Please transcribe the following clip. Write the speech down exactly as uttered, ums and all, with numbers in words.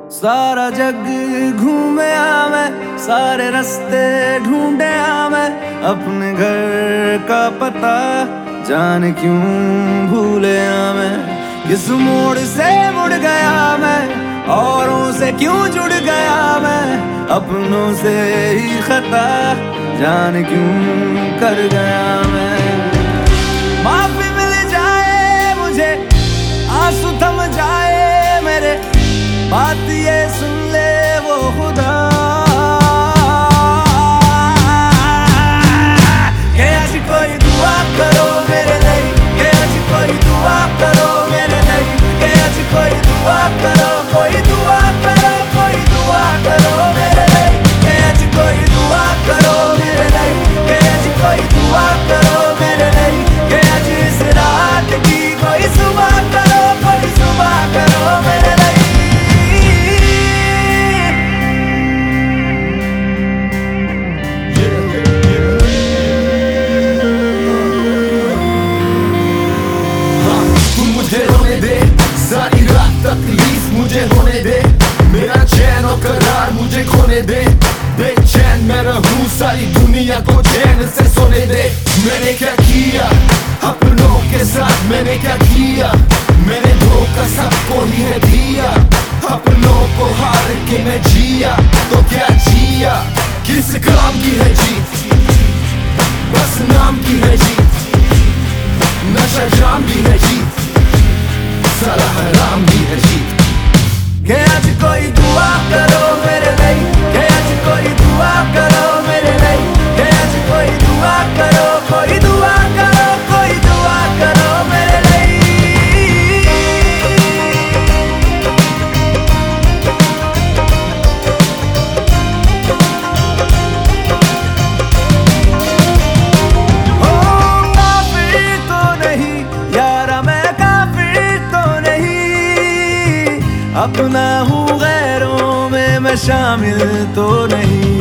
सारा जग घूमे आ मैं, सारे रास्ते ढूंढे आ मैं, अपने घर का पता जाने क्यों भूले आ मैं। किस मोड़ से मुड़ गया मैं, औरों से क्यों जुड़ गया मैं, अपनों से ही खता जाने क्यों कर गया मैं। माफी मिल जाए मुझे, आंसू थम जाए मेरे, बात ये सुन ले वो खुदा कि आज कोई दुआ करो मेरे लिए, कि आज कोई दुआ करो मेरे लिए, कि आज कोई दुआ करो, कोई दुआ करो, कोई दुआ करो मेरे लिए, कि आज कोई दुआ करो मेरे लिए, कि आज कोई दुआ करो मेरे लिए, कि आज इस रात की कोई सुबह करो, कोई सुबह करो मेरे लिए। सारी रात तकलीफ मुझे होने दे, मेरा चैन और करार मुझे खोने दे, बेचैन मैं रहूं सारी दुनिया को चैन से सोने दे। मैंने क्या किया अपनों के साथ, मैंने क्या किया, मैंने धोखा सबको ही है दिया, अपनों को हार के मैं जिया तो क्या जिया, किस काम की है जीत, बस नाम की है जीत, नशा जाम भी है जीत, सारा हराम भी है जीत। कि आज कोई दुआ करो मेरे लिए, कि आज कोई दुआ करो मेरे लिए, कि आज कोई दुआ करो, कोई दुआ करो, कोई दुआ करो मेरे लिए। ओ काफिर तो नहीं यारा मैं, काफिर तो नहीं, अपना हूँ गैरों में मैं शामिल तो नहीं।